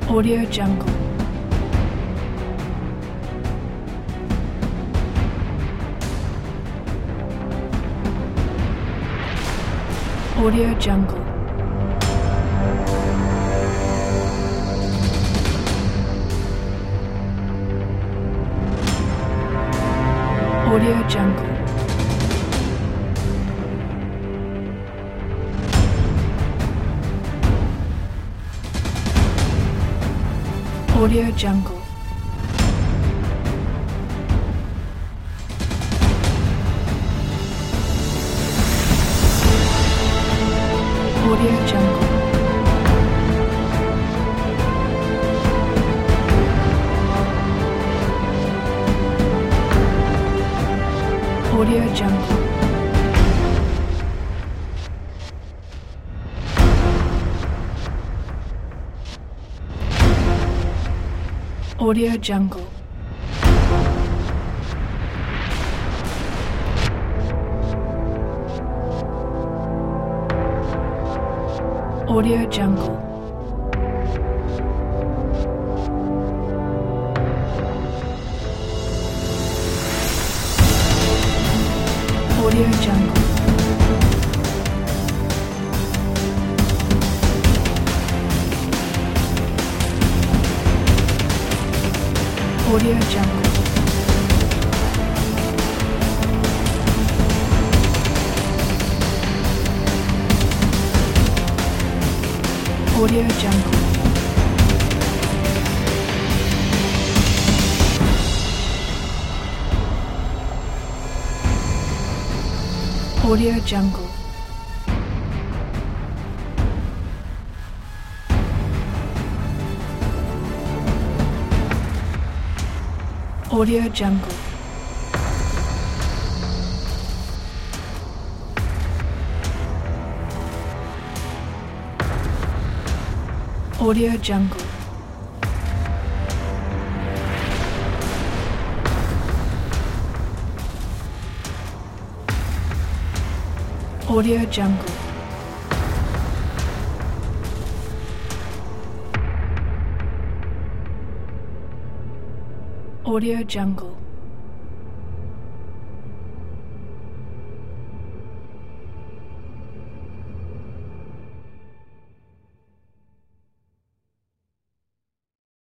Audio Jungle. Audio Jungle. Audio Jungle. Audio Jungle. Audio Jungle. Audio Jungle. Audio Jungle. Audio Jungle. Audio Jungle. Audio Jungle. Audio Jungle. Audio Jungle. Audio Jungle. Audio Jungle. Audio Jungle. Audio Jungle.